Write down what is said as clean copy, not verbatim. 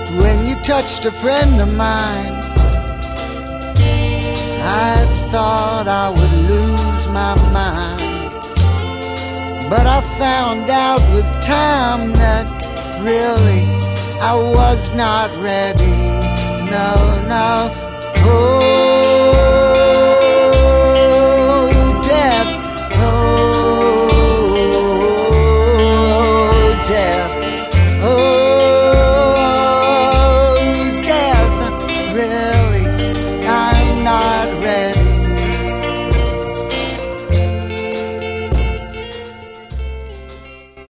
when you touched a friend of mine. I thought I would lose my mind, but I found out with time that really I was not ready. No, no. Oh,